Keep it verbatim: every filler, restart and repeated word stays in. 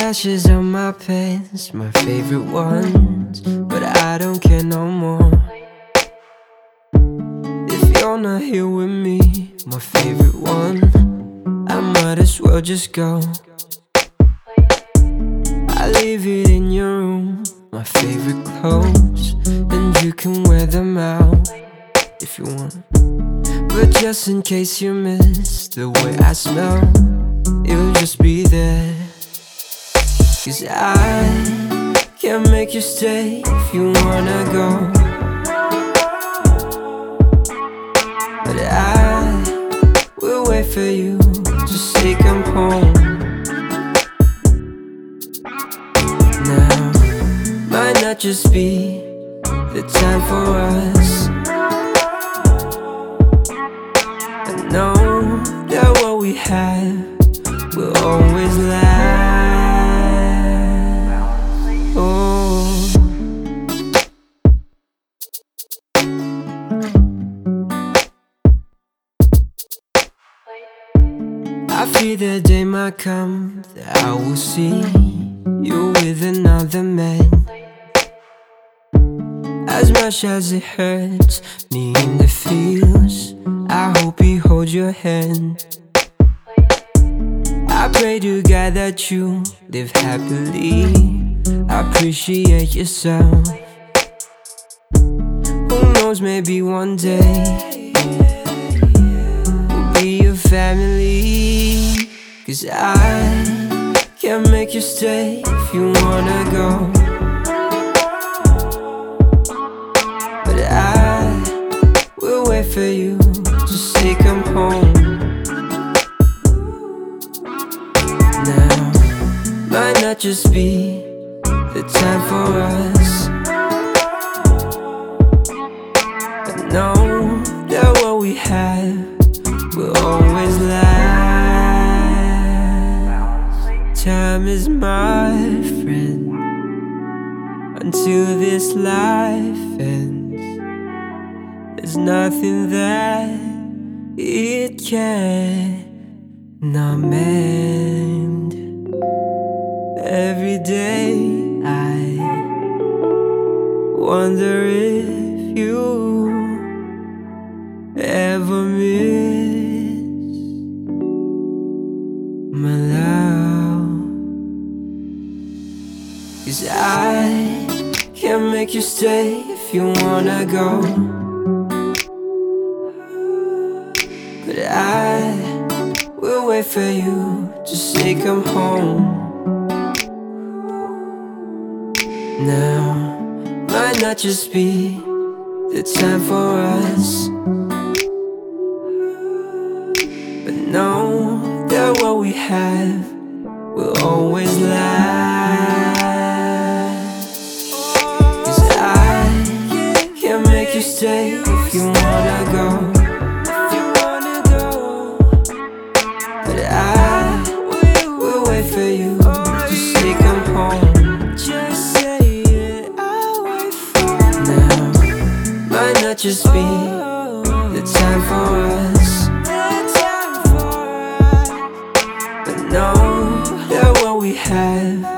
ashes on my pants, my favorite ones, but I don't care no more. If you're not here with me, my favorite one, I might as well just go. I leave it in your room, my favorite clothes, and you can wear them out if you want. But just in case you miss the way I smell, it'll just be there. Cause I can't make you stay if you wanna go, but I will wait for you to say come home. Now might not just be the time for us. I know that what we have will always last. Oh, I fear the day might come that I will see you with another man. As much as it hurts me in the feels, I hope he holds your hand. I pray to God that you live happily. Appreciate yourself. Who knows, maybe one day we'll be a family. Cause I can't make you stay if you wanna go, but I will wait for you to say come home. Now might not just be the time for us. I know that what we have will always last. Time is my friend until this life ends. There's nothing that it cannot mend. Every day I wonder if you ever miss my love. Cause I can't make you stay if you wanna go, but I will wait for you to say come home. Now might not just be the time for us, but know that what we have will always last. Cause I can't make you stay if you wanna go, but I will wait for you to say come home. Might not just be the time for us, but know that what we have